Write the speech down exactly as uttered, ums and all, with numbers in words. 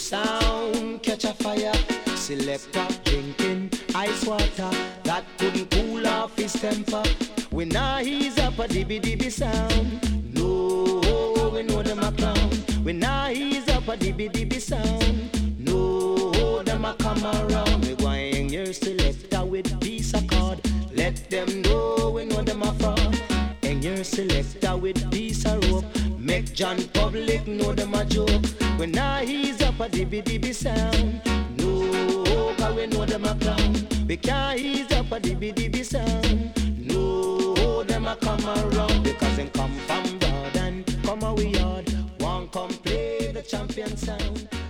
sound catch a fire. Selector drinking ice water that couldn't cool off his temper. When now he's up a dibby dibby sound. No, we know them a clown. When now he's up a dibby dibby sound. No, them a come around. We going your selector with piece of card. Let them know we know them a fraud. And your selector with piece of rope. Make John Public know them a joke. When now he's up a dibby dibby sound. No, cause we know them a clown. We can't ease up a dibby dibby sound. No, them a come around. Because them come from broad and come a we yard. One come play the champion sound.